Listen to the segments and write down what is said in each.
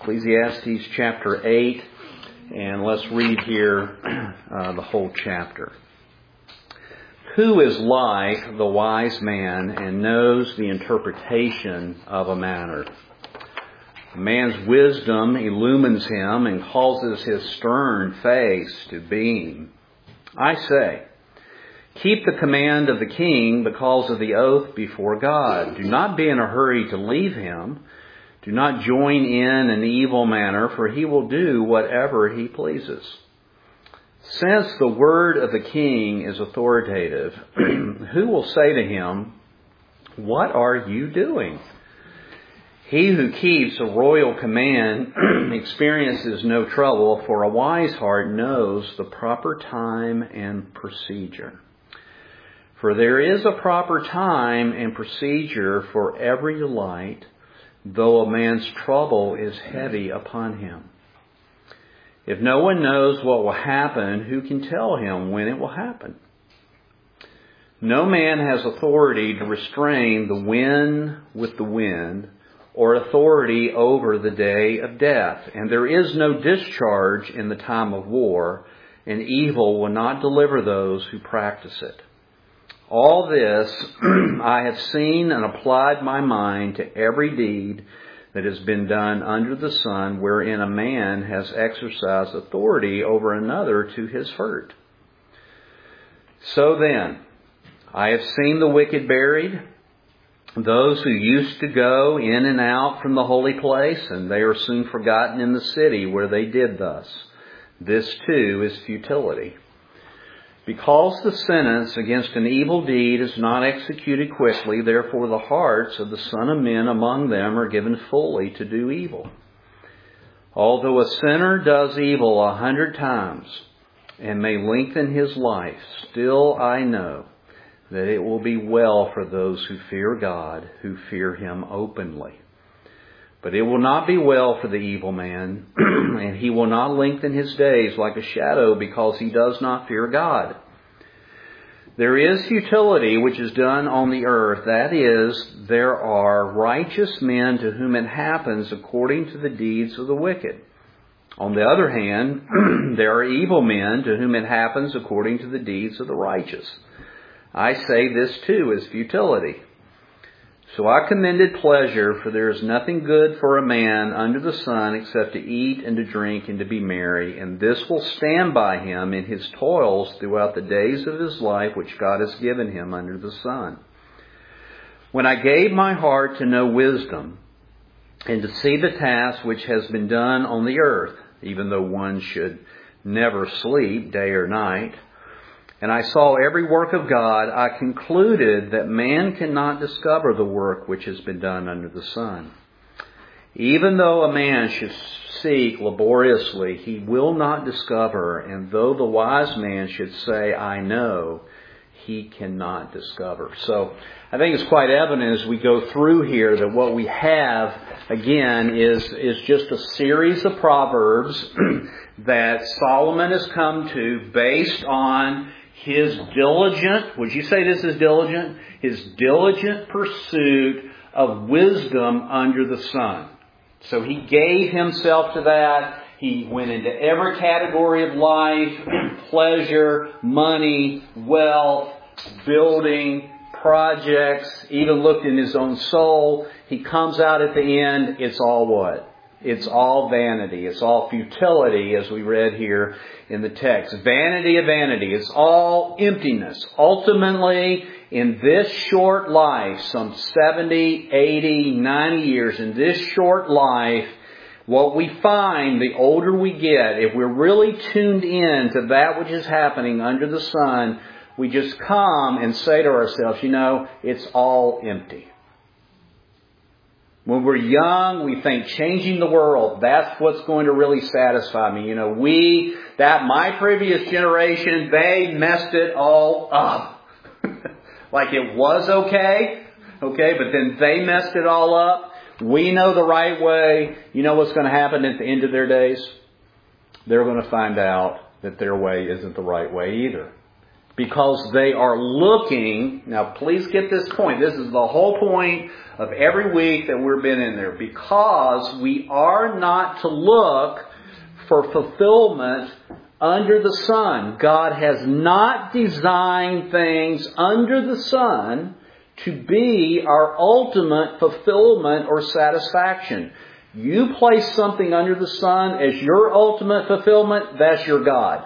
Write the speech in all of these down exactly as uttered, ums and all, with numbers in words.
Ecclesiastes chapter eight, and let's read here uh, the whole chapter. Who is like the wise man and knows the interpretation of a matter? A man's wisdom illumines him and causes his stern face to beam. I say, keep the command of the king because of the oath before God. Do not be in a hurry to leave him. Do not join in an evil manner, for he will do whatever he pleases. Since the word of the king is authoritative, who will say to him, what are you doing? He who keeps a royal command experiences no trouble, for a wise heart knows the proper time and procedure. For there is a proper time and procedure for every delight, though a man's trouble is heavy upon him. If no one knows what will happen, who can tell him when it will happen? No man has authority to restrain the wind with the wind, or authority over the day of death. And there is no discharge in the time of war, and evil will not deliver those who practice it. All this I have seen and applied my mind to every deed that has been done under the sun, wherein a man has exercised authority over another to his hurt. So then, I have seen the wicked buried, those who used to go in and out from the holy place, and they are soon forgotten in the city where they did thus. This too is futility. Because the sentence against an evil deed is not executed quickly, therefore the hearts of the Son of Men among them are given fully to do evil. Although a sinner does evil a hundred times and may lengthen his life, still I know that it will be well for those who fear God, who fear Him openly. But it will not be well for the evil man, and he will not lengthen his days like a shadow because he does not fear God. There is futility which is done on the earth. That is, there are righteous men to whom it happens according to the deeds of the wicked. On the other hand, there are evil men to whom it happens according to the deeds of the righteous. I say this too is futility. So I commended pleasure, for there is nothing good for a man under the sun except to eat and to drink and to be merry, and this will stand by him in his toils throughout the days of his life which God has given him under the sun. When I gave my heart to know wisdom, and to see the task which has been done on the earth, even though one should never sleep day or night, and I saw every work of God, I concluded that man cannot discover the work which has been done under the sun. Even though a man should seek laboriously, he will not discover, and though the wise man should say, I know, he cannot discover. So I think it's quite evident as we go through here that what we have, again, is, is just a series of proverbs that Solomon has come to based on his diligent, would you say this is diligent? His diligent pursuit of wisdom under the sun. So he gave himself to that. He went into every category of life, pleasure, money, wealth, building, projects, even looked in his own soul. He comes out at the end, it's all what? It's all vanity. It's all futility, as we read here in the text. Vanity of vanity. It's all emptiness. Ultimately, in this short life, some seventy, eighty, ninety years, in this short life, what we find, the older we get, if we're really tuned in to that which is happening under the sun, we just come and say to ourselves, you know, it's all empty. When we're young, we think changing the world, that's what's going to really satisfy me. You know, we, that my previous generation, they messed it all up. Like it was okay, okay, but then they messed it all up. We know the right way. You know what's going to happen at the end of their days? They're going to find out that their way isn't the right way either. Because they are looking, now please get this point, this is the whole point of every week that we've been in there. Because we are not to look for fulfillment under the sun. God has not designed things under the sun to be our ultimate fulfillment or satisfaction. You place something under the sun as your ultimate fulfillment, that's your God.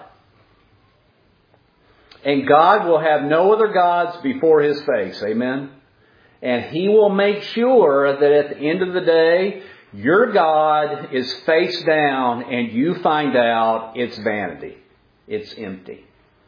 And God will have no other gods before His face. Amen? And He will make sure that at the end of the day, your God is face down and you find out it's vanity. It's empty.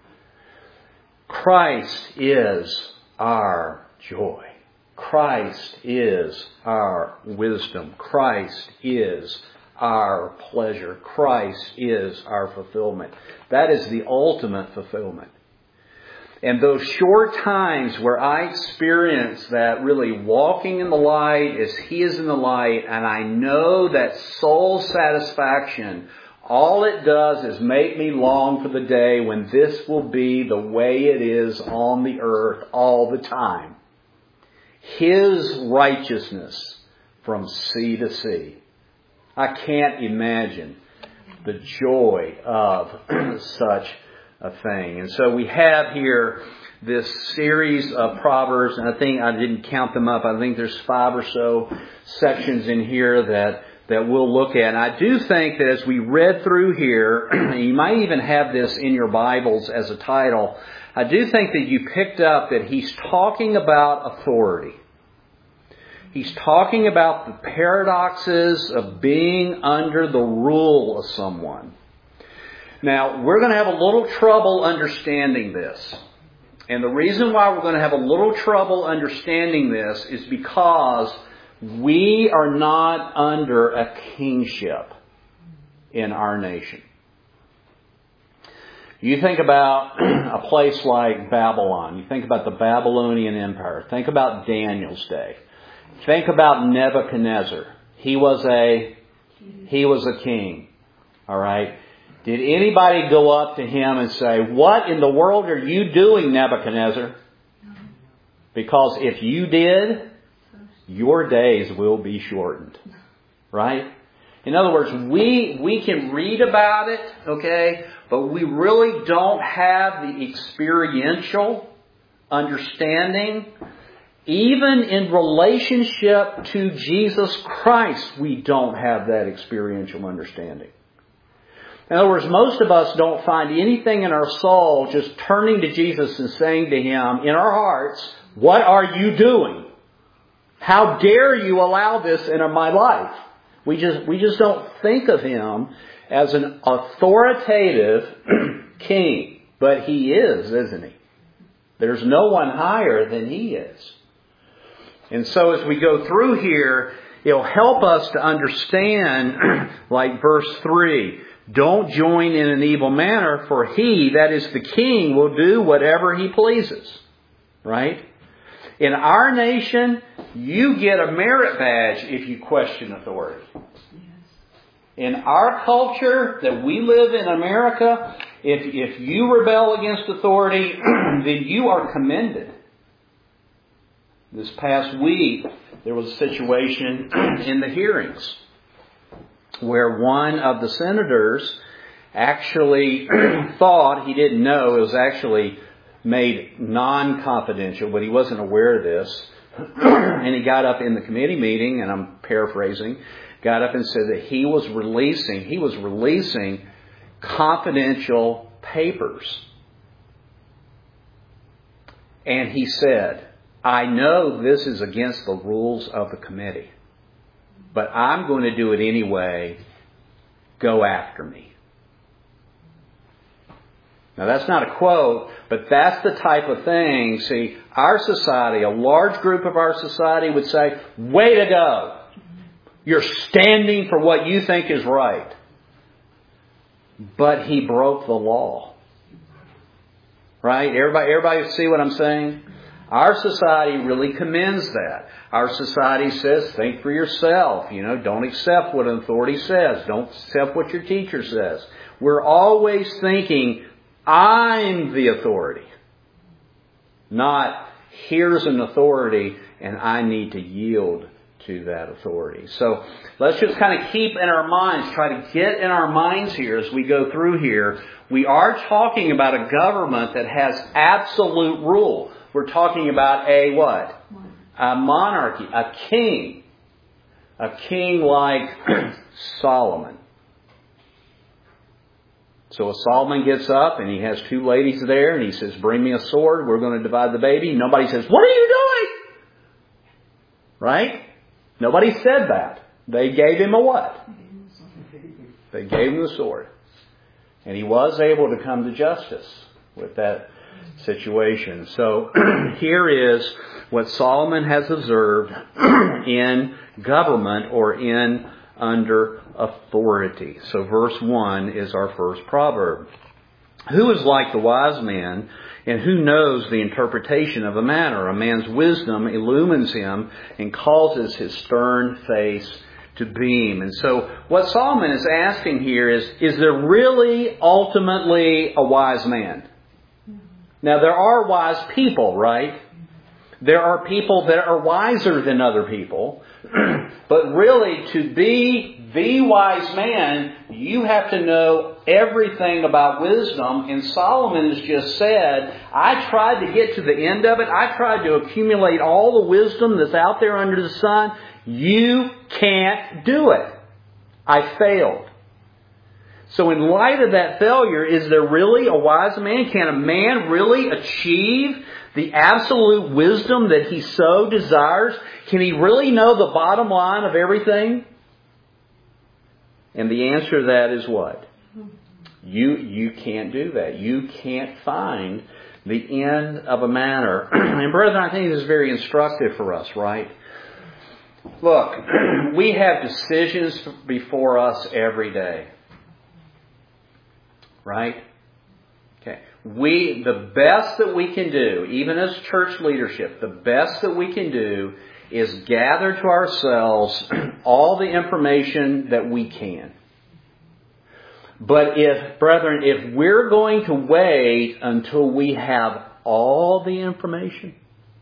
Christ is our joy. Christ is our wisdom. Christ is our pleasure. Christ is our fulfillment. That is the ultimate fulfillment. And those short times where I experience that really walking in the light as He is in the light, and I know that soul satisfaction, all it does is make me long for the day when this will be the way it is on the earth all the time. His righteousness from sea to sea. I can't imagine the joy of such a thing. And so we have here this series of Proverbs, and I think I didn't count them up. I think there's five or so sections in here that, that we'll look at. And I do think that as we read through here, you might even have this in your Bibles as a title, I do think that you picked up that he's talking about authority. He's talking about the paradoxes of being under the rule of someone. Now, we're going to have a little trouble understanding this. And the reason why we're going to have a little trouble understanding this is because we are not under a kingship in our nation. You think about a place like Babylon. You think about the Babylonian Empire. Think about Daniel's day. Think about Nebuchadnezzar. He was a, he was a king. All right. Did anybody go up to him and say, "What in the world are you doing, Nebuchadnezzar?" Because if you did, your days will be shortened. Right? In other words, we, we can read about it, okay, but we really don't have the experiential understanding. Even in relationship to Jesus Christ, we don't have that experiential understanding. In other words, most of us don't find anything in our soul just turning to Jesus and saying to Him in our hearts, "What are you doing? How dare you allow this into my life?" We just, we just don't think of Him as an authoritative king. But He is, isn't He? There's no one higher than He is. And so as we go through here, it'll help us to understand, like verse three, "Don't join in an evil manner, for he," that is the king, "will do whatever he pleases." Right? In our nation, you get a merit badge if you question authority. In our culture that we live in America, if, if you rebel against authority, then you are commended. This past week, there was a situation in the hearings where one of the senators actually thought, he didn't know, it was actually made non-confidential, but he wasn't aware of this. And he got up in the committee meeting, and I'm paraphrasing, got up and said that he was releasing, he was releasing confidential papers. And he said, "I know this is against the rules of the committee, but I'm going to do it anyway. Go after me." Now that's not a quote, but that's the type of thing. See, our society, a large group of our society would say, "Way to go. You're standing for what you think is right." But he broke the law. Right? Everybody, everybody see what I'm saying? Our society really commends that. Our society says, think for yourself. You know, don't accept what an authority says. Don't accept what your teacher says. We're always thinking, I'm the authority. Not, here's an authority and I need to yield to that authority. So let's just kind of keep in our minds, try to get in our minds here as we go through here. We are talking about a government that has absolute rule. We're talking about a what? A monarchy, a king. A king like Solomon. So Solomon gets up and he has two ladies there and he says, bring me a sword, we're going to divide the baby. Nobody says, what are you doing? Right? Nobody said that. They gave him a what? They gave him the sword. And he was able to come to justice with that situation. So here is what Solomon has observed in government or in under authority. So verse one is our first proverb. Who is like the wise man, and who knows the interpretation of a matter? A man's wisdom illumines him and causes his stern face to beam. And so what Solomon is asking here is, is there really ultimately a wise man? Now there are wise people, right? There are people that are wiser than other people. But really, to be the wise man, you have to know everything about wisdom. And Solomon has just said, I tried to get to the end of it. I tried to accumulate all the wisdom that's out there under the sun. You can't do it. I failed. So in light of that failure, is there really a wise man? Can a man really achieve the absolute wisdom that he so desires? Can he really know the bottom line of everything? And the answer to that is what? You, you can't do that. You can't find the end of a matter. And brethren, I think this is very instructive for us, right? Look, we have decisions before us every day. Right? Okay. We, the best that we can do, even as church leadership, the best that we can do is gather to ourselves all the information that we can. But if, brethren, if we're going to wait until we have all the information,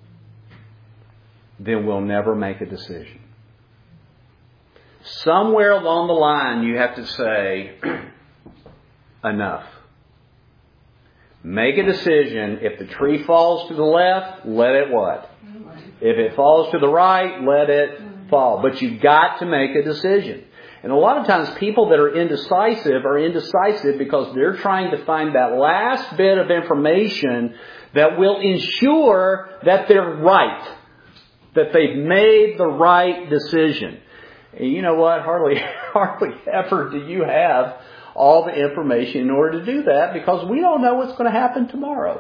then we'll never make a decision. Somewhere along the line, you have to say, enough. Make a decision. If the tree falls to the left, let it what? If it falls to the right, let it fall. But you've got to make a decision. And a lot of times people that are indecisive are indecisive because they're trying to find that last bit of information that will ensure that they're right. That they've made the right decision. And you know what? Hardly, hardly ever do you have all the information in order to do that because we don't know what's going to happen tomorrow.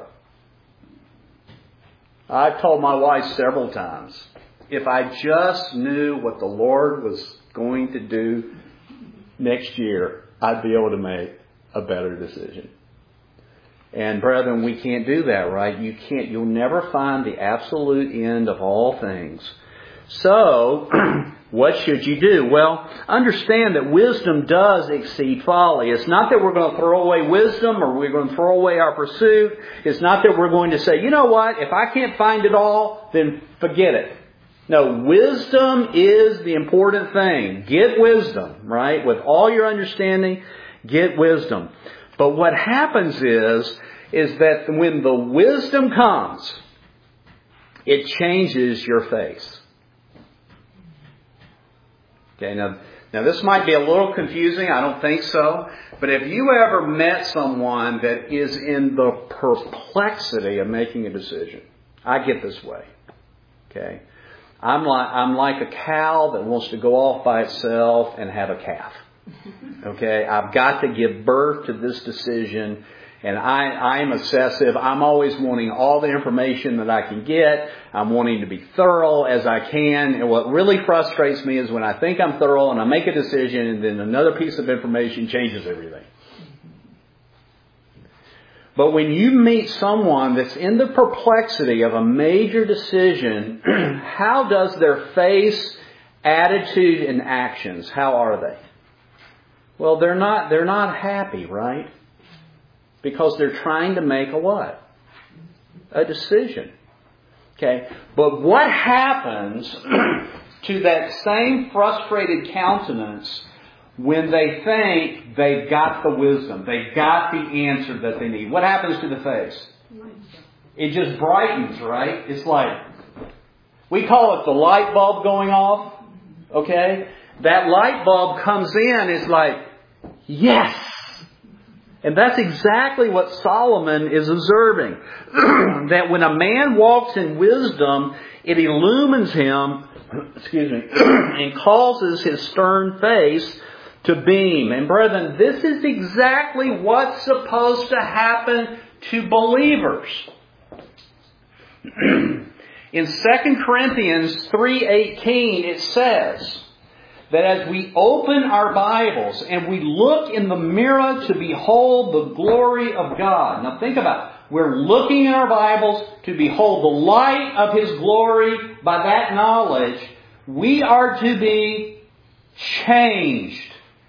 I've told my wife several times, if I just knew what the Lord was going to do next year, I'd be able to make a better decision. And brethren, we can't do that, right? You can't, you'll never find the absolute end of all things. So, what should you do? Well, understand that wisdom does exceed folly. It's not that we're going to throw away wisdom or we're going to throw away our pursuit. It's not that we're going to say, you know what, if I can't find it all, then forget it. No, wisdom is the important thing. Get wisdom, right? With all your understanding, get wisdom. But what happens is, is that when the wisdom comes, it changes your face. Okay, now, now this might be a little confusing. I don't think so. But have you ever met someone that is in the perplexity of making a decision? I get this way. Okay, I'm like I'm like a cow that wants to go off by itself and have a calf. Okay, I've got to give birth to this decision. And I, I am obsessive. I'm always wanting all the information that I can get. I'm wanting to be thorough as I can. And what really frustrates me is when I think I'm thorough and I make a decision and then another piece of information changes everything. But when you meet someone that's in the perplexity of a major decision, how does their face, attitude, and actions, how are they? Well, they're not, they're not happy, right? Because they're trying to make a what? a decision. Okay? But what happens to that same frustrated countenance when they think they've got the wisdom, they've got the answer that they need? What happens to the face? It just brightens, right? It's like, we call it the light bulb going off. Okay? That light bulb comes in, it's like, yes! And that's exactly what Solomon is observing. That when a man walks in wisdom, it illumines him, excuse me, and causes his stern face to beam. And brethren, this is exactly what's supposed to happen to believers. In Second Corinthians three eighteen, it says that as we open our Bibles and we look in the mirror to behold the glory of God. Now think about it. We're looking in our Bibles to behold the light of His glory. By that knowledge, we are to be changed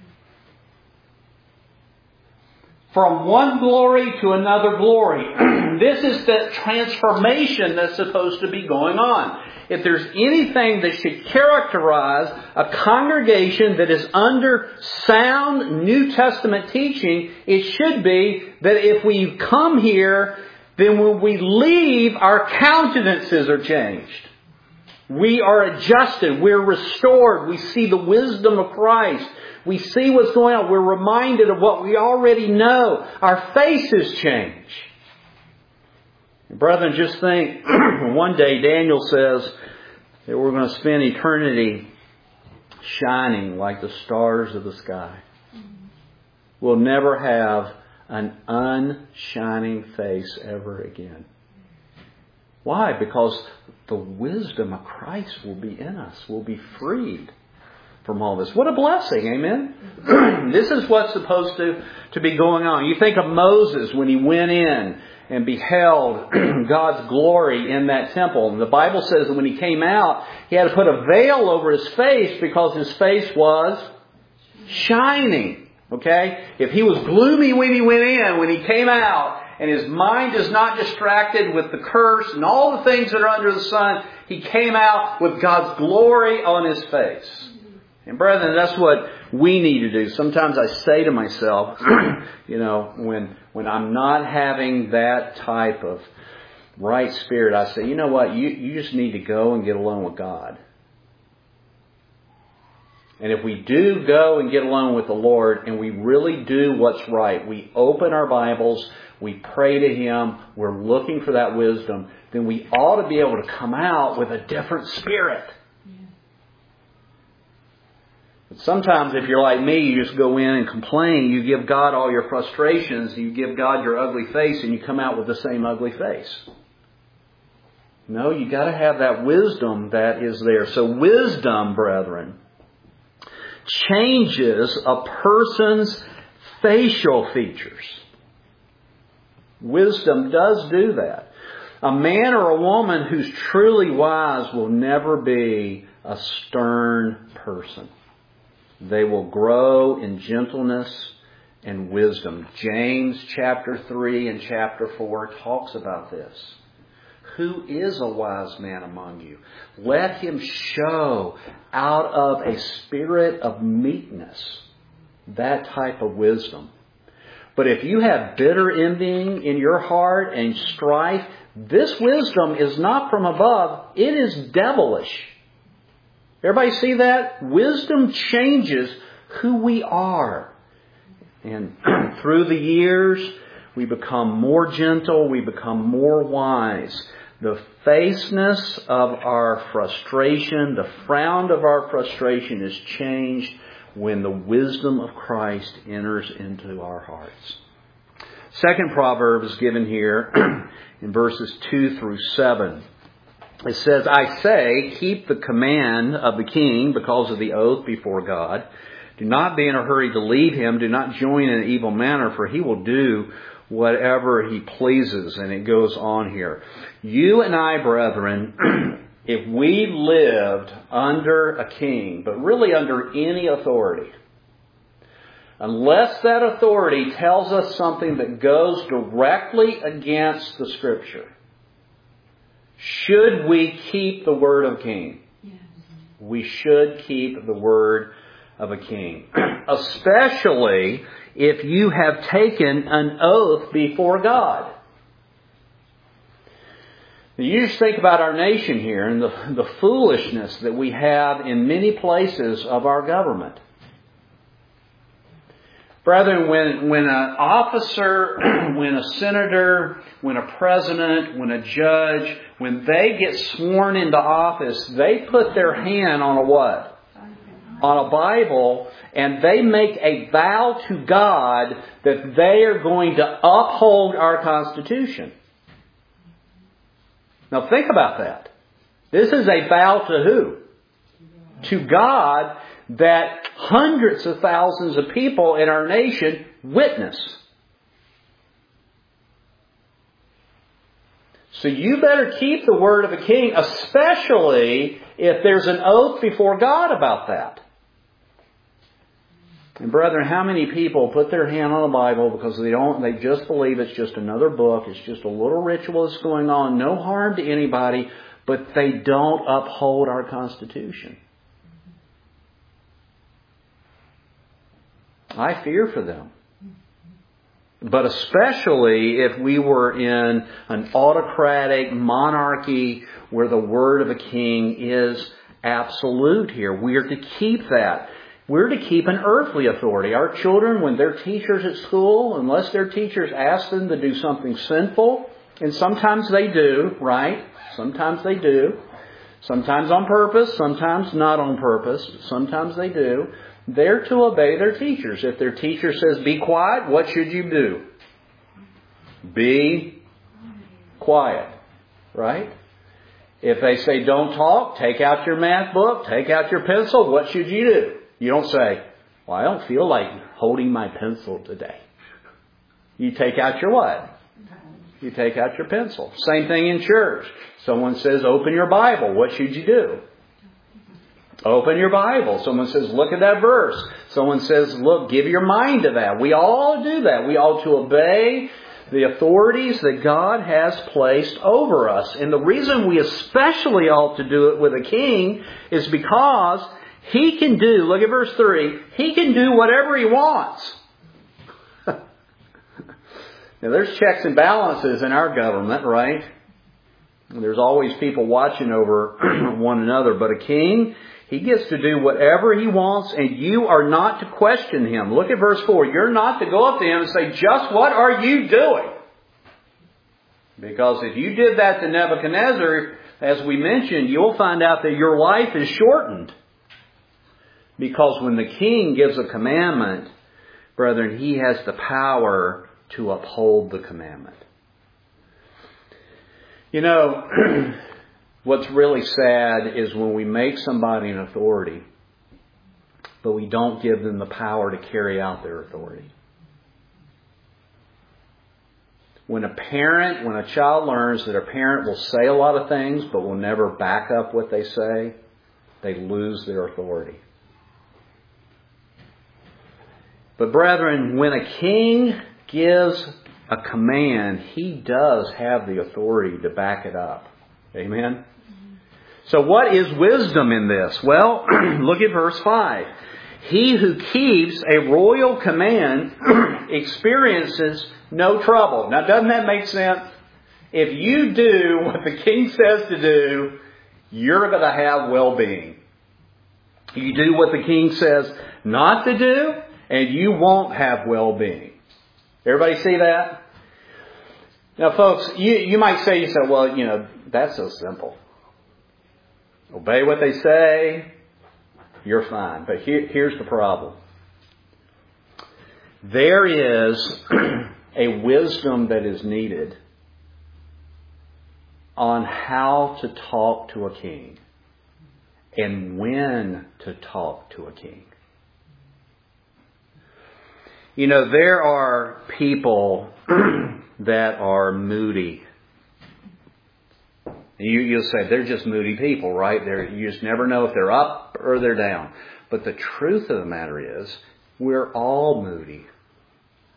from one glory to another glory. This is the transformation that's supposed to be going on. If there's anything that should characterize a congregation that is under sound New Testament teaching, it should be that if we come here, then when we leave, our countenances are changed. We are adjusted. We're restored. We see the wisdom of Christ. We see what's going on. We're reminded of what we already know. Our faces change. Brethren, just think, one day Daniel says that we're going to spend eternity shining like the stars of the sky. We'll never have an unshining face ever again. Why? Because the wisdom of Christ will be in us. We'll be freed from all this. What a blessing, amen? This is what's supposed to, to be going on. You think of Moses when he went in and beheld God's glory in that temple. And the Bible says that when he came out, he had to put a veil over his face because his face was shining. Okay? If he was gloomy when he went in, when he came out, and his mind is not distracted with the curse and all the things that are under the sun, he came out with God's glory on his face. And brethren, that's what we need to do. Sometimes I say to myself, you know, when when I'm not having that type of right spirit, I say, you know what, you, you just need to go and get alone with God. And if we do go and get alone with the Lord and we really do what's right, we open our Bibles, we pray to Him, we're looking for that wisdom, then we ought to be able to come out with a different spirit. But sometimes if you're like me, you just go in and complain. You give God all your frustrations. You give God your ugly face and you come out with the same ugly face. No, you got to have that wisdom that is there. So wisdom, brethren, changes a person's facial features. Wisdom does do that. A man or a woman who's truly wise will never be a stern person. They will grow in gentleness and wisdom. James chapter three and chapter four talks about this. Who is a wise man among you? Let him show out of a spirit of meekness that type of wisdom. But if you have bitter envying in your heart and strife, this wisdom is not from above. It is devilish. Everybody see that? Wisdom changes who we are. And through the years, we become more gentle. We become more wise. The faceness of our frustration, the frown of our frustration is changed when the wisdom of Christ enters into our hearts. Second proverb is given here in verses two through seven. It says, I say, keep the command of the king because of the oath before God. Do not be in a hurry to leave him. Do not join in an evil manner, for he will do whatever he pleases. And it goes on here. You and I, brethren, if we lived under a king, but really under any authority, unless that authority tells us something that goes directly against the Scripture, Should we keep the word of a king? Yes. We should keep the word of a king. Especially if you have taken an oath before God. You just think about our nation here and the, the foolishness that we have in many places of our government. Brethren, when, when an officer, when a senator, when a president, when a judge, when they get sworn into office, they put their hand on a what? On a Bible, and they make a vow to God that they are going to uphold our Constitution. Now think about that. This is a vow to who? To God, that hundreds of thousands of people in our nation witness. So you better keep the word of a king, especially if there's an oath before God about that. And brethren, how many people put their hand on the Bible because they don't, they just believe it's just another book, it's just a little ritual that's going on, no harm to anybody, but they don't uphold our Constitution. I fear for them. But especially if we were in an autocratic monarchy where the word of a king is absolute here. We are to keep that. We're to keep an earthly authority. Our children, when they're teachers at school, unless their teachers ask them to do something sinful, and sometimes they do, right? Sometimes they do. Sometimes on purpose, sometimes not on purpose. Sometimes they do. They're to obey their teachers. If their teacher says, be quiet, what should you do? Be quiet. Right? If they say, don't talk, take out your math book, take out your pencil, what should you do? You don't say, well, I don't feel like holding my pencil today. You take out your what? You take out your pencil. Same thing in church. Someone says, open your Bible. What should you do? Open your Bible. Someone says, look at that verse. Someone says, look, give your mind to that. We all do that. We ought to obey the authorities that God has placed over us. And the reason we especially ought to do it with a king is because he can do, look at verse three, he can do whatever he wants. Now there's checks and balances in our government, right? There's always people watching over one another. But a king, he gets to do whatever he wants, and you are not to question him. Look at verse four. You're not to go up to him and say, just what are you doing? Because if you did that to Nebuchadnezzar, as we mentioned, you'll find out that your life is shortened. Because when the king gives a commandment, brethren, he has the power to uphold the commandment. You know, what's really sad is when we make somebody an authority, but we don't give them the power to carry out their authority. When a parent, when a child learns that a parent will say a lot of things, but will never back up what they say, they lose their authority. But brethren, when a king gives a command, he does have the authority to back it up. Amen? So what is wisdom in this? Well, look at verse five. He who keeps a royal command experiences no trouble. Now, doesn't that make sense? If you do what the king says to do, you're going to have well-being. You do what the king says not to do, and you won't have well-being. Everybody see that? Now, folks, you, you might say, you say, well, you know, that's so simple. Obey what they say, you're fine. But here, here's the problem. There is a wisdom that is needed on how to talk to a king and when to talk to a king. You know, there are people that are moody. You, you'll say, they're just moody people, right? They're, you just never know if they're up or they're down. But the truth of the matter is, we're all moody.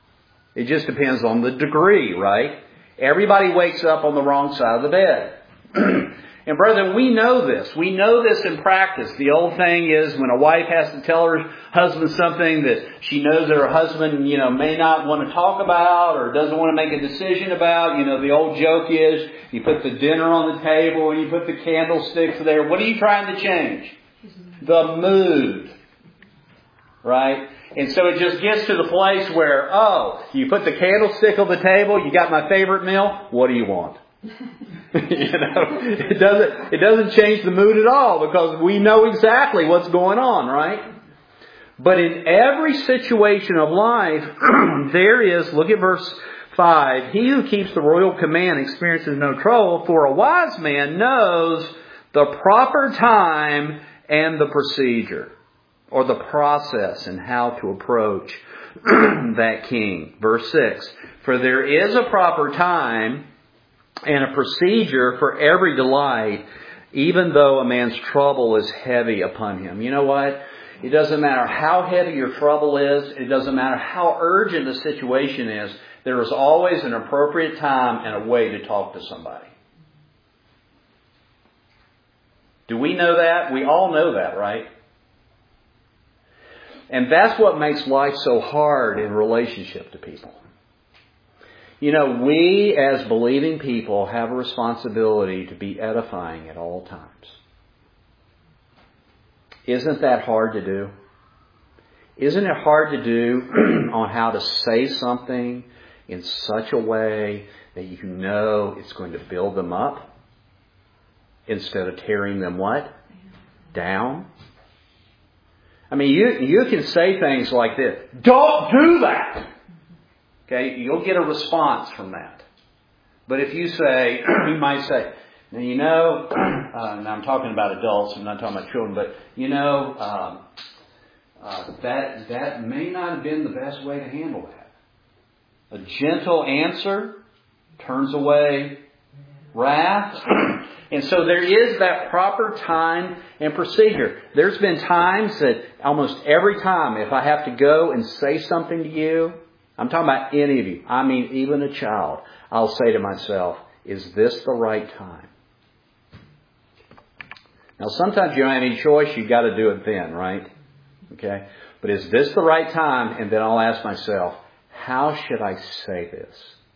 It just depends on the degree, right? Everybody wakes up on the wrong side of the bed. And brethren, we know this. We know this in practice. The old thing is when a wife has to tell her husband something that she knows that her husband, you know, may not want to talk about or doesn't want to make a decision about. You know, the old joke is you put the dinner on the table and you put the candlesticks there. What are you trying to change? The mood. Right? And so it just gets to the place where, oh, you put the candlestick on the table, you got my favorite meal, what do you want? you know, it doesn't, it doesn't change the mood at all because we know exactly what's going on, right? But in every situation of life, there is, look at verse five, he who keeps the royal command experiences no trouble, for a wise man knows the proper time and the procedure, or the process and how to approach that king. Verse six, for there is a proper time and a procedure for every delight, even though a man's trouble is heavy upon him. You know what? It doesn't matter how heavy your trouble is. It doesn't matter how urgent the situation is. There is always an appropriate time and a way to talk to somebody. Do we know that? We all know that, right? And that's what makes life so hard in relationship to people. You know, we as believing people have a responsibility to be edifying at all times. Isn't that hard to do? Isn't it hard to do on how to say something in such a way that you know it's going to build them up instead of tearing them what? Down? I mean, you you can say things like this. Don't do that! Okay, you'll get a response from that. But if you say, you might say, now you know, uh, and I'm talking about adults, I'm not talking about children, but you know, um, uh, that that may not have been the best way to handle that. A gentle answer turns away wrath. And so there is that proper time and procedure. There's been times that almost every time if I have to go and say something to you, I'm talking about any of you, I mean even a child, I'll say to myself, is this the right time? Now sometimes you don't have any choice, you've got to do it then, right? Okay? But is this the right time? And then I'll ask myself, how should I say this?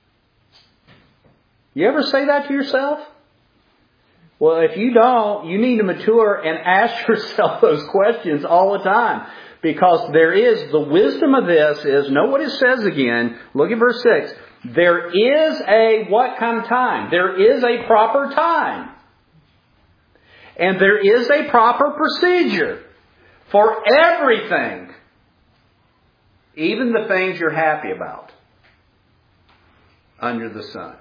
You ever say that to yourself? Well, if you don't, you need to mature and ask yourself those questions all the time. Because there is, the wisdom of this is, know what it says again. Look at verse six. There is a what kind of time? There is a proper time. And there is a proper procedure for everything. Even the things you're happy about under the sun.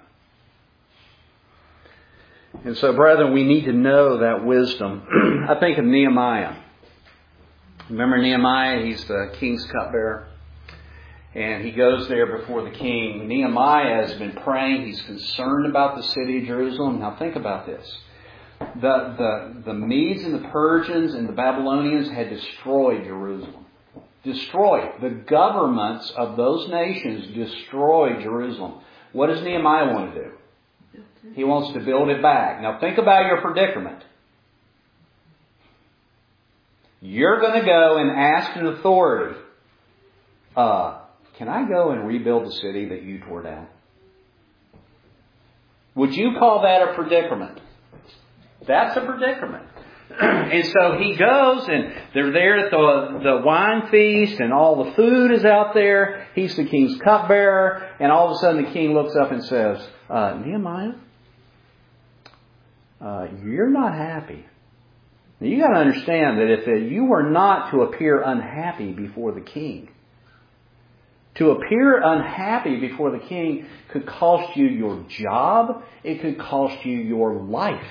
And so, brethren, we need to know that wisdom. I think of Nehemiah. Remember Nehemiah? He's the king's cupbearer. And he goes there before the king. Nehemiah has been praying. He's concerned about the city of Jerusalem. Now think about this. The, the, the Medes and the Persians and the Babylonians had destroyed Jerusalem. Destroyed. The governments of those nations destroyed Jerusalem. What does Nehemiah want to do? He wants to build it back. Now think about your predicament. You're going to go and ask an authority, uh, can I go and rebuild the city that you tore down? Would you call that a predicament? That's a predicament. And so he goes and they're there at the, the wine feast and all the food is out there. He's the king's cupbearer. And all of a sudden the king looks up and says, uh, Nehemiah, uh, you're not happy. Now you got to understand that if you were not to appear unhappy before the king, to appear unhappy before the king could cost you your job. It could cost you your life.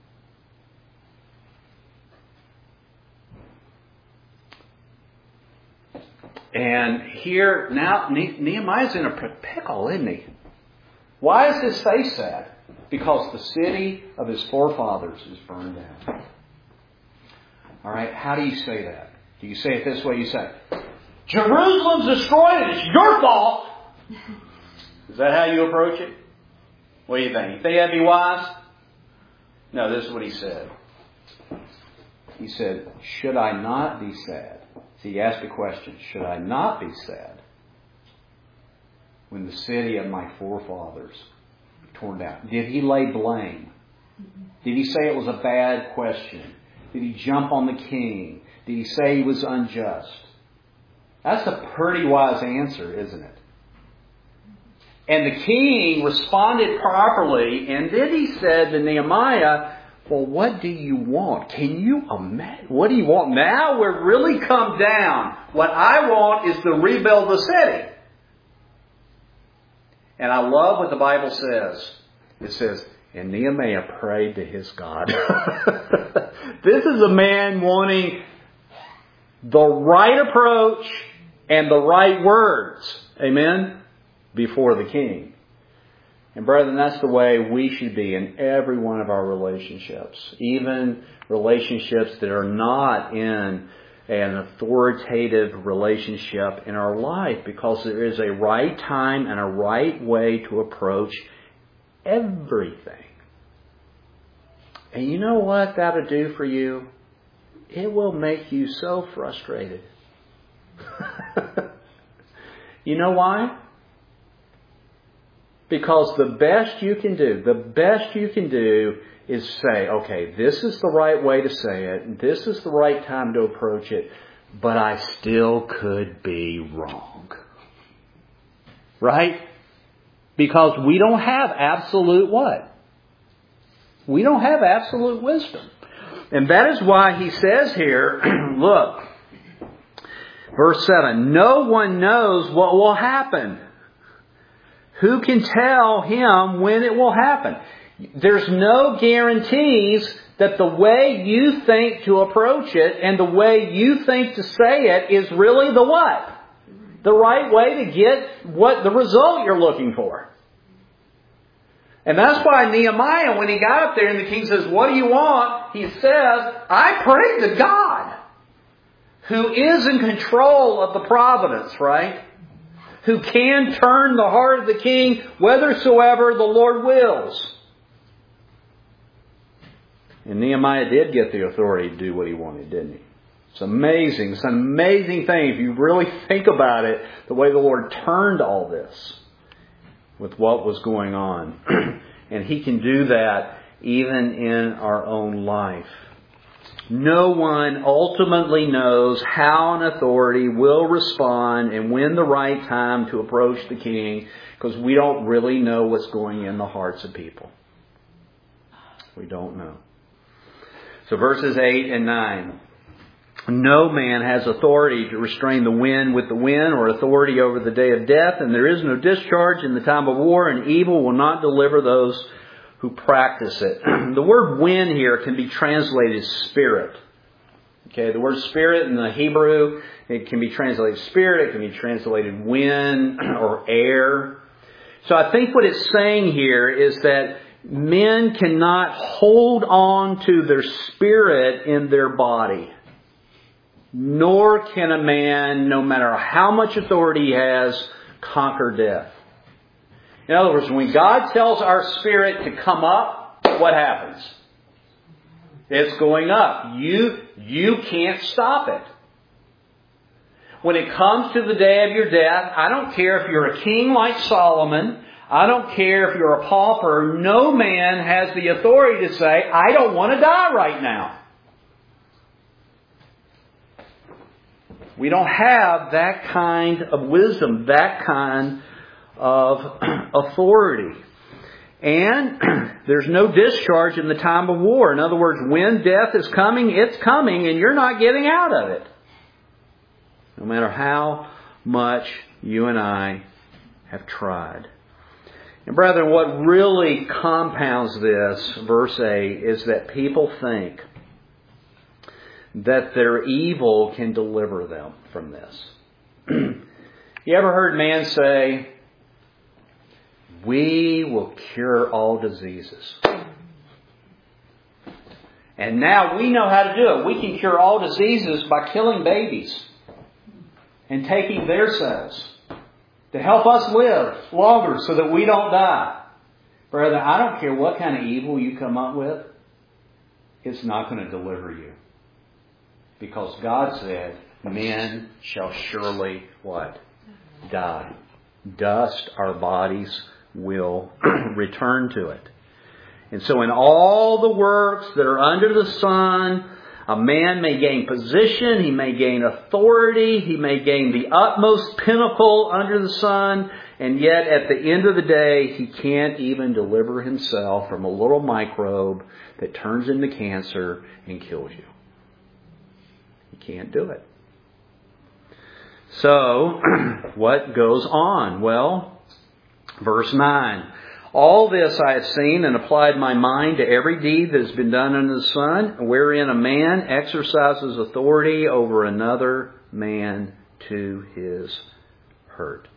And here, now, Nehemiah's in a pickle, isn't he? Why is his face sad? Because the city of his forefathers is burned down. All right, how do you say that? Do you say it this way? You say, Jerusalem's destroyed and it's your fault. Is that how you approach it? What do you think? You think that'd be wise? No, this is what he said. He said, should I not be sad? See, he asked a question. Should I not be sad when the city of my forefathers torn down? Did he lay blame? Did he say it was a bad question? Did he jump on the king? Did he say he was unjust? That's a pretty wise answer, isn't it? And the king responded properly, and then he said to Nehemiah, well, what do you want? Can you imagine? What do you want? Now we're really come down. What I want is to rebuild the city. And I love what the Bible says. It says, and Nehemiah prayed to his God. This is a man wanting the right approach and the right words. Amen? Before the king. And brethren, that's the way we should be in every one of our relationships. Even relationships that are not in an authoritative relationship in our life. Because there is a right time and a right way to approach everything. And you know what that'll do for you? It will make you so frustrated. You know why? Because the best you can do, the best you can do is say, okay, this is the right way to say it. This is the right time to approach it. But I still could be wrong. Right? Because we don't have absolute what? We don't have absolute wisdom. And that is why he says here, look, verse seven, no one knows what will happen. Who can tell him when it will happen? There's no guarantees that the way you think to approach it and the way you think to say it is really the what? The right way to get what the result you're looking for. And that's why Nehemiah, when he got up there and the king says, what do you want? He says, I pray to God, who is in control of the providence, right? Who can turn the heart of the king whithersoever the Lord wills. And Nehemiah did get the authority to do what he wanted, didn't he? It's amazing. It's an amazing thing if you really think about it, the way the Lord turned all this with what was going on. And He can do that even in our own life. No one ultimately knows how an authority will respond and when the right time to approach the king, because we don't really know what's going in the hearts of people. We don't know. So verses eight and nine. No man has authority to restrain the wind with the wind or authority over the day of death, and there is no discharge in the time of war, and evil will not deliver those who practice it. The word wind here can be translated spirit. Okay, the word spirit in the Hebrew, it can be translated spirit, it can be translated wind or air. So I think what it's saying here is that men cannot hold on to their spirit in their body. Nor can a man, no matter how much authority he has, conquer death. In other words, when God tells our spirit to come up, what happens? It's going up. You, you can't stop it. When it comes to the day of your death, I don't care if you're a king like Solomon. I don't care if you're a pauper. No man has the authority to say, I don't want to die right now. We don't have that kind of wisdom, that kind of authority. And there's no discharge in the time of war. In other words, when death is coming, it's coming and you're not getting out of it. No matter how much you and I have tried. And brethren, what really compounds this, verse eight, is that people think that their evil can deliver them from this. You ever heard man say, we will cure all diseases. And now we know how to do it. We can cure all diseases by killing babies and taking their cells to help us live longer so that we don't die. Brother, I don't care what kind of evil you come up with. it's not going to deliver you. Because God said, men shall surely what? Die. Dust, our bodies will return to it. And so in all the works that are under the sun, a man may gain position, he may gain authority, he may gain the utmost pinnacle under the sun, and yet at the end of the day, he can't even deliver himself from a little microbe that turns into cancer and kills you. He can't do it. So, what goes on? Well, verse nine. All this I have seen and applied my mind to every deed that has been done under the sun, wherein a man exercises authority over another man to his hurt.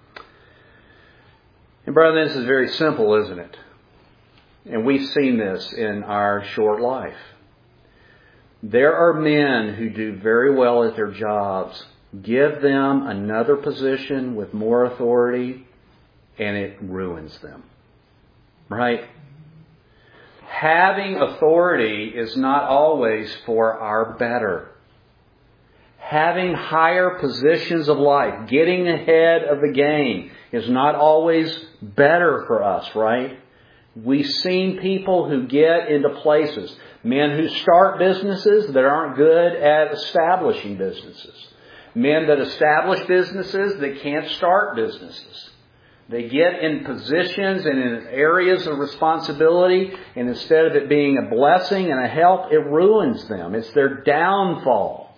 And brother, this is very simple, isn't it? And we've seen this in our short life. There are men who do very well at their jobs. Give them another position with more authority, and it ruins them. Right? Having authority is not always for our better. Having higher positions of life, getting ahead of the game, is not always better for us, right? We've seen people who get into places, men who start businesses that aren't good at establishing businesses, men that establish businesses that can't start businesses. They get in positions and in areas of responsibility, and instead of it being a blessing and a help, it ruins them. It's their downfall.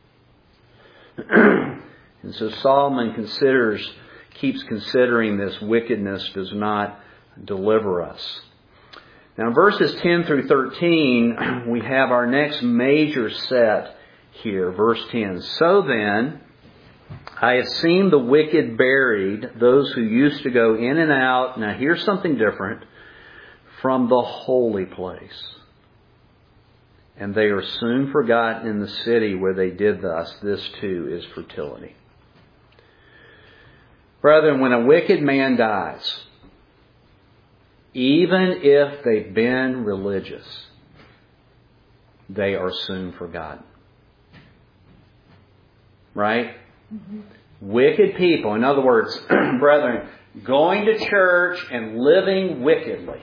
And so Solomon considers, keeps considering this wickedness does not deliver us. Now in verses ten through thirteen, we have our next major set here. Verse ten. So then, I have seen the wicked buried, those who used to go in and out. Now here's something different. From the holy place. And they are soon forgotten in the city where they did thus. This too is fertility. Brethren, when a wicked man dies, even if they've been religious, they are soon forgotten. Right? Mm-hmm. Wicked people, in other words, brethren, going to church and living wickedly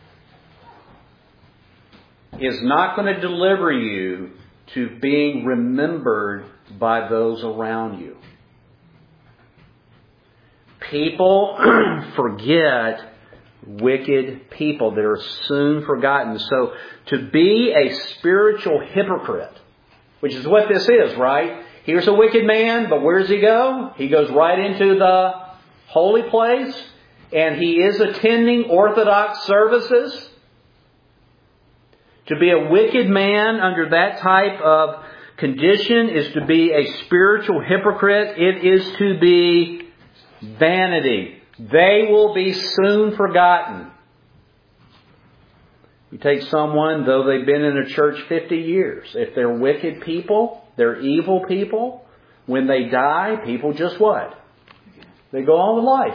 is not going to deliver you to being remembered by those around you. People forget wicked people that are soon forgotten. So to be a spiritual hypocrite, which is what this is, right? Here's a wicked man, but where does he go? He goes right into the holy place, and he is attending Orthodox services. To be a wicked man under that type of condition is to be a spiritual hypocrite. It is to be vanity. They will be soon forgotten. You take someone, though they've been in a church fifty years, if they're wicked people, they're evil people, when they die, people just what? They go on with life.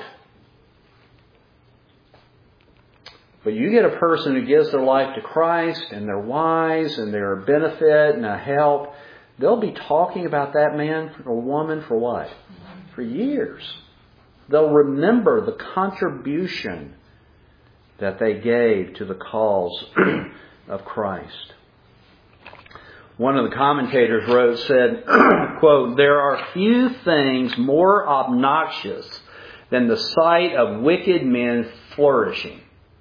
But you get a person who gives their life to Christ, and they're wise, and they're a benefit and a help, they'll be talking about that man or woman for what? For years. They'll remember the contribution that they gave to the cause of Christ. One of the commentators wrote, said, quote, "There are few things more obnoxious than the sight of wicked men flourishing.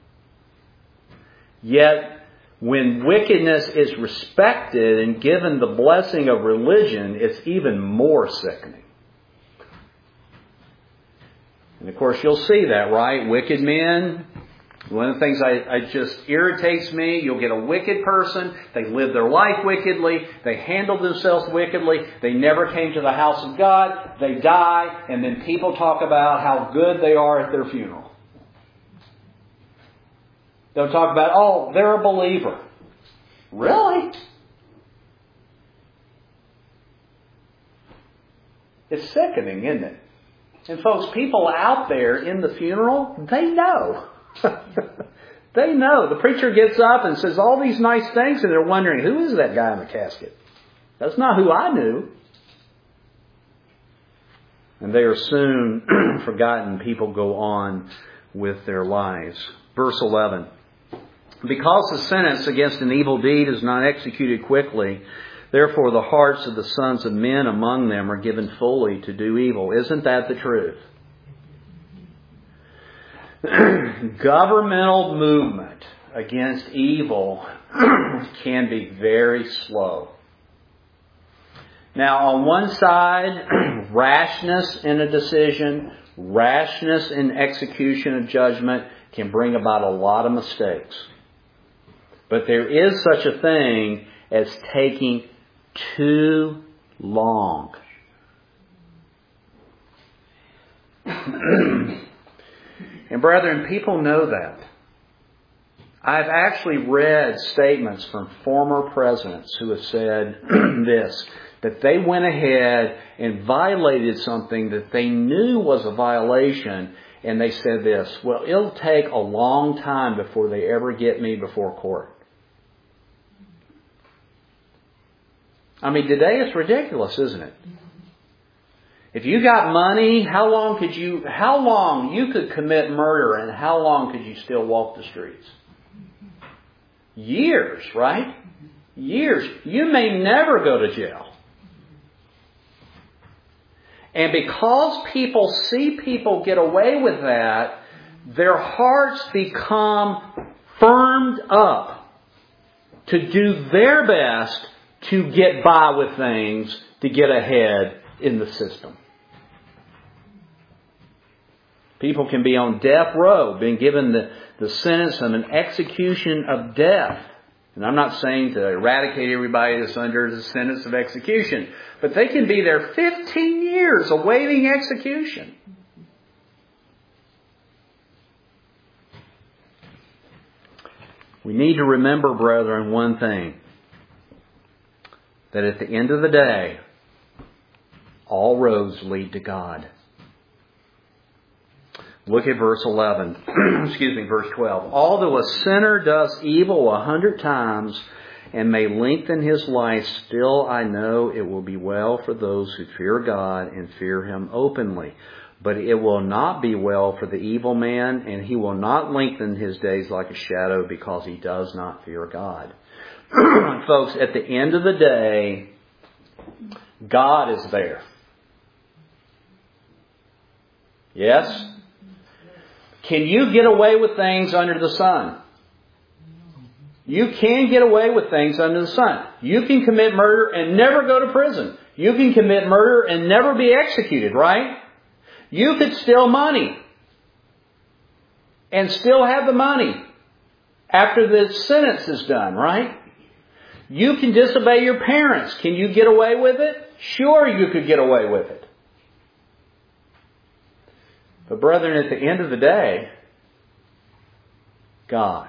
Yet, when wickedness is respected and given the blessing of religion, it's even more sickening." And of course, you'll see that, right? Wicked men. One of the things I, I just irritates me, you'll get a wicked person, they live their life wickedly, they handle themselves wickedly, they never came to the house of God, they die, and then people talk about how good they are at their funeral. They'll talk about, oh, they're a believer. Really? It's sickening, isn't it? And folks, people out there in the funeral, they know. They know. The preacher gets up and says all these nice things, and they're wondering, who is that guy in the casket? That's not who I knew. And they are soon forgotten. People go on with their lives. Verse eleven. Because the sentence against an evil deed is not executed quickly, therefore the hearts of the sons of men among them are given fully to do evil. Isn't that the truth? Governmental movement against evil can be very slow. Now, on one side, rashness in a decision, rashness in execution of judgment can bring about a lot of mistakes. But there is such a thing as taking too long. And brethren, people know that. I've actually read statements from former presidents who have said this, that they went ahead and violated something that they knew was a violation, and they said this, well, it'll take a long time before they ever get me before court. I mean, today it's ridiculous, isn't it? If you got money, how long could you, how long you could commit murder and how long could you still walk the streets? Years, right? Years. You may never go to jail. And because people see people get away with that, their hearts become firmed up to do their best to get by with things, to get ahead in the system. People can be on death row, being given the, the sentence of an execution of death. And I'm not saying to eradicate everybody that's under the sentence of execution, but they can be there fifteen years awaiting execution. We need to remember, brethren, one thing. That at the end of the day, all roads lead to God. Look at verse eleven. Excuse me, verse twelve. Although a sinner does evil a hundred times and may lengthen his life, still I know it will be well for those who fear God and fear Him openly. But it will not be well for the evil man, and he will not lengthen his days like a shadow because he does not fear God. Folks, at the end of the day, God is there. Yes? Can you get away with things under the sun? You can get away with things under the sun. You can commit murder and never go to prison. You can commit murder and never be executed, right? You could steal money and still have the money after the sentence is done, right? You can disobey your parents. Can you get away with it? Sure, you could get away with it. But brethren, at the end of the day, God.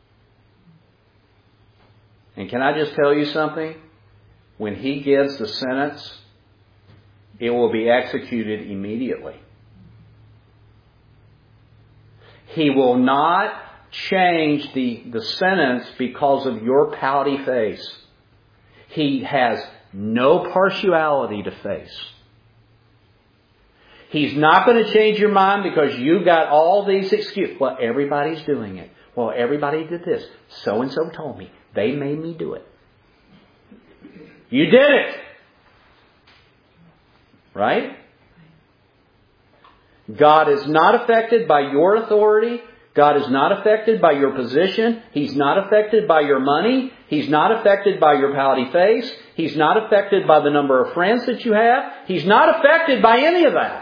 And can I just tell you something? When He gives the sentence, it will be executed immediately. He will not change the, the sentence because of your pouty face. He has no partiality to face. He's not going to change your mind because you got all these excuses. Well, everybody's doing it. Well, everybody did this. So-and-so told me. They made me do it. You did it. Right? God is not affected by your authority. God is not affected by your position. He's not affected by your money. He's not affected by your pouty face. He's not affected by the number of friends that you have. He's not affected by any of that.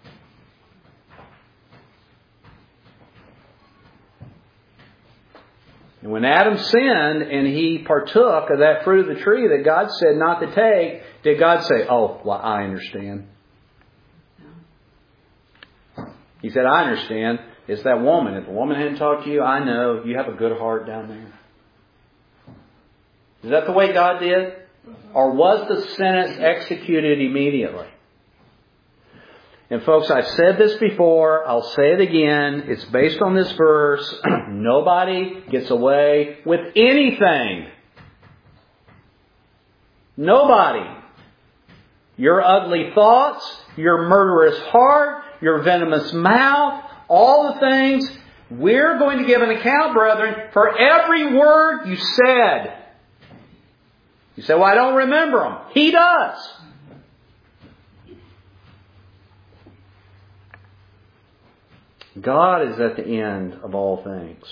And when Adam sinned and he partook of that fruit of the tree that God said not to take, did God say, oh, well, I understand? He said, I understand. It's that woman. If the woman hadn't talked to you, I know. You have a good heart down there. Is that the way God did? Or was the sentence executed immediately? And folks, I've said this before. I'll say it again. It's based on this verse. Nobody gets away with anything. Nobody. Your ugly thoughts, your murderous heart, your venomous mouth, all the things. We're going to give an account, brethren, for every word you said. You say, well, I don't remember them. He does. God is at the end of all things.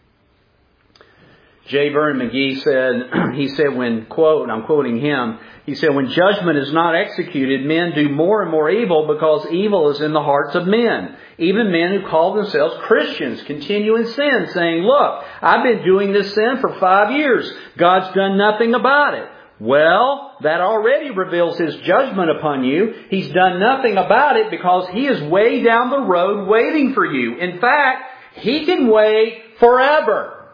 J. Vernon McGee said, he said when, quote, and I'm quoting him, he said, when judgment is not executed, men do more and more evil because evil is in the hearts of men. Even men who call themselves Christians continue in sin, saying, look, I've been doing this sin for five years. God's done nothing about it. Well, that already reveals His judgment upon you. He's done nothing about it because He is way down the road waiting for you. In fact, He can wait forever.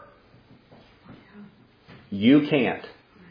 You can't.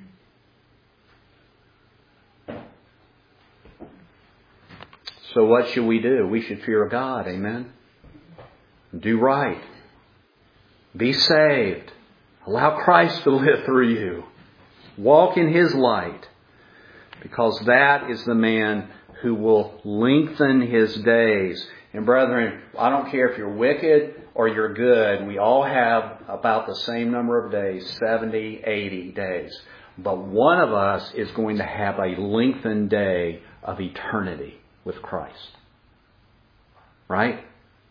So what should we do? We should fear God. Amen. Do right. Be saved. Allow Christ to live through you. Walk in His light. Because that is the man who will lengthen his days. And brethren, I don't care if you're wicked or you're good. We all have about the same number of days, seventy, eighty days. But one of us is going to have a lengthened day of eternity with Christ. Right?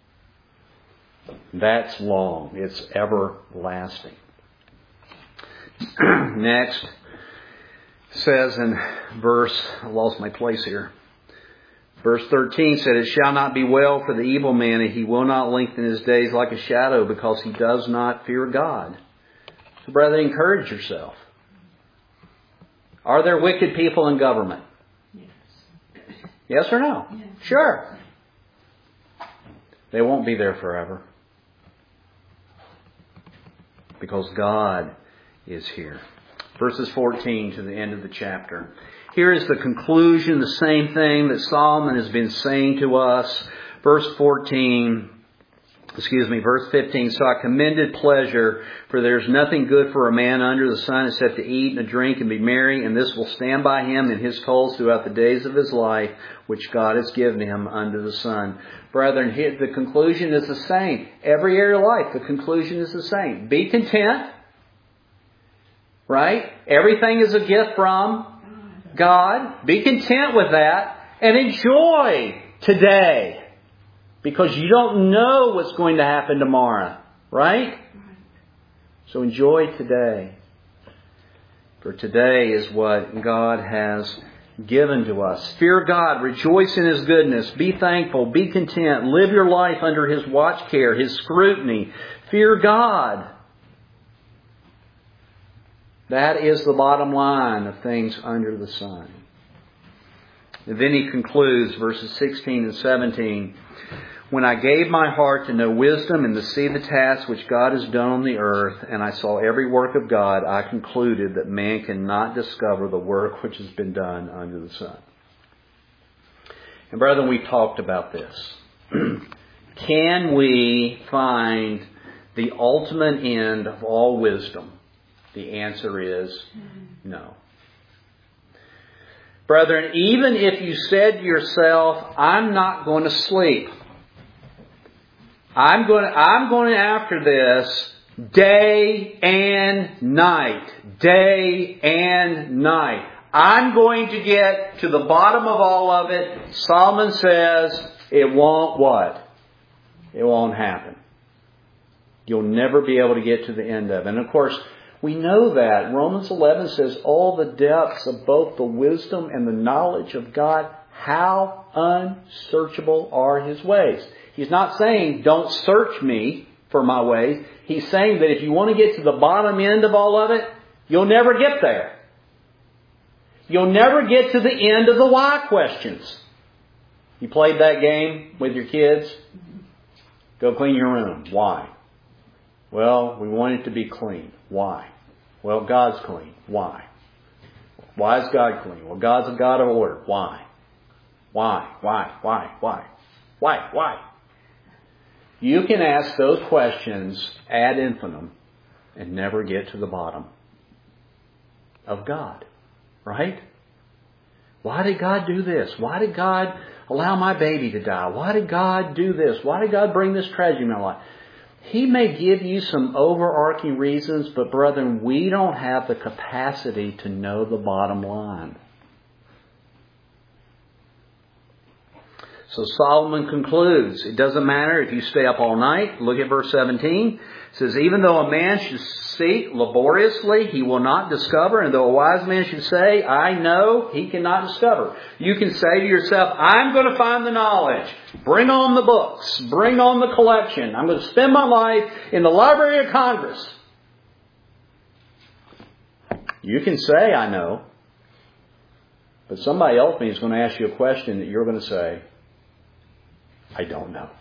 That's long. It's everlasting. Next, says in verse, I lost my place here. Verse thirteen said, it shall not be well for the evil man, and he will not lengthen his days like a shadow, because he does not fear God. So, brethren, encourage yourself. Are there wicked people in government? Yes. Yes or no? Yes. Sure. They won't be there forever. Because God is here. Verses fourteen to the end of the chapter. Here is the conclusion, the same thing that Solomon has been saying to us. Verse fourteen, excuse me, verse fifteen. So I commended pleasure, for there is nothing good for a man under the sun except to eat and to drink and be merry, and this will stand by him in his coals throughout the days of his life, which God has given him under the sun. Brethren, the conclusion is the same. Every area of life, the conclusion is the same. Be content. Right? Everything is a gift from God. Be content with that. And enjoy today. Because you don't know what's going to happen tomorrow. Right? So enjoy today. For today is what God has given to us. Fear God. Rejoice in His goodness. Be thankful. Be content. Live your life under His watch care, His scrutiny. Fear God. That is the bottom line of things under the sun. And then he concludes, verses sixteen and seventeen. When I gave my heart to know wisdom and to see the tasks which God has done on the earth, and I saw every work of God, I concluded that man cannot discover the work which has been done under the sun. And brethren, we talked about this. Can we find the ultimate end of all wisdom? The answer is no. Brethren, even if you said to yourself, I'm not going to sleep. I'm going to, I'm going after this day and night. Day and night. I'm going to get to the bottom of all of it. Solomon says it won't what? It won't happen. You'll never be able to get to the end of it. And of course, we know that. Romans eleven says, all the depths of both the wisdom and the knowledge of God, how unsearchable are His ways. He's not saying, don't search me for my ways. He's saying that if you want to get to the bottom end of all of it, you'll never get there. You'll never get to the end of the why questions. You played that game with your kids? Go clean your room. Why? Well, we want it to be clean. Why? Well, God's clean. Why? Why is God clean? Well, God's a God of order. Why? Why? Why? Why? Why? Why? Why? You can ask those questions ad infinitum and never get to the bottom of God. Right? Why did God do this? Why did God allow my baby to die? Why did God do this? Why did God bring this tragedy in my life? He may give you some overarching reasons, but brethren, we don't have the capacity to know the bottom line. So Solomon concludes, it doesn't matter if you stay up all night. Look at verse seventeen. It says, even though a man should seek laboriously, he will not discover. And though a wise man should say, I know, he cannot discover. You can say to yourself, I'm going to find the knowledge. Bring on the books. Bring on the collection. I'm going to spend my life in the Library of Congress. You can say, I know. But somebody else is going to ask you a question that you're going to say, I don't know.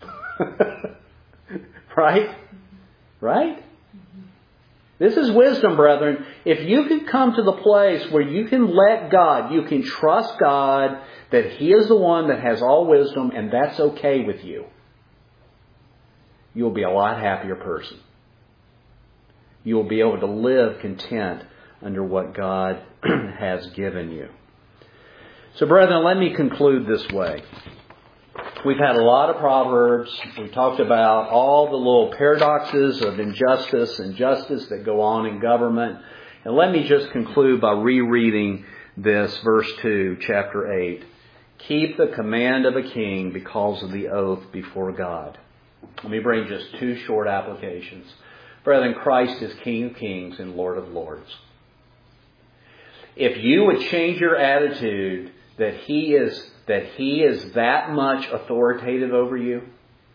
Right? Right? This is wisdom, brethren. If you can come to the place where you can let God, you can trust God that He is the one that has all wisdom and that's okay with you, you'll be a lot happier person. You'll be able to live content under what God has given you. So, brethren, let me conclude this way. We've had a lot of Proverbs. We talked about all the little paradoxes of injustice and justice that go on in government. And let me just conclude by rereading this, verse two, chapter eight. Keep the command of a king because of the oath before God. Let me bring just two short applications. Brethren, Christ is King of Kings and Lord of Lords. If you would change your attitude that He is that He is that much authoritative over you,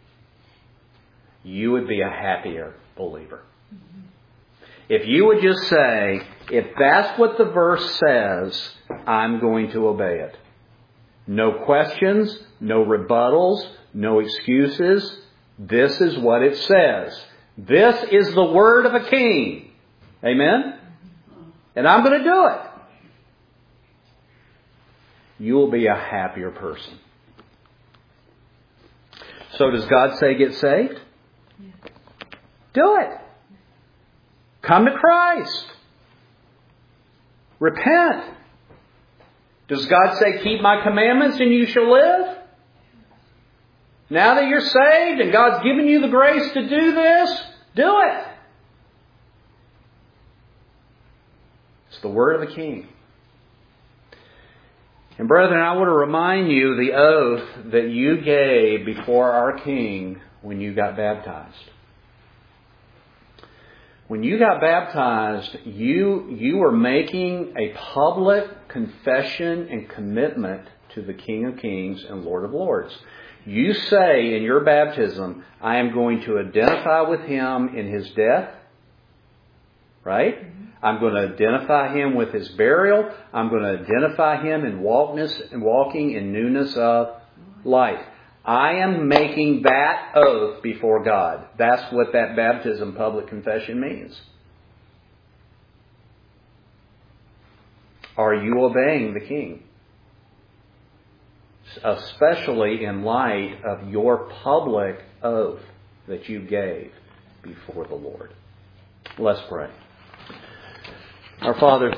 you would be a happier believer. If you would just say, if that's what the verse says, I'm going to obey it. No questions, no rebuttals, no excuses. This is what it says. This is the word of a king. Amen? And I'm going to do it. You will be a happier person. So does God say get saved? Yeah. Do it. Come to Christ. Repent. Does God say keep my commandments and you shall live? Now that you're saved and God's given you the grace to do this, do it. It's the word of the King. And brethren, I want to remind you the oath that you gave before our King when you got baptized. When you got baptized, you, you were making a public confession and commitment to the King of Kings and Lord of Lords. You say in your baptism, I am going to identify with Him in His death. Right? I'm going to identify Him with His burial. I'm going to identify Him in walkness and walking in newness of life. I am making that oath before God. That's what that baptism public confession means. Are you obeying the King? Especially in light of your public oath that you gave before the Lord. Let's pray. Our Father,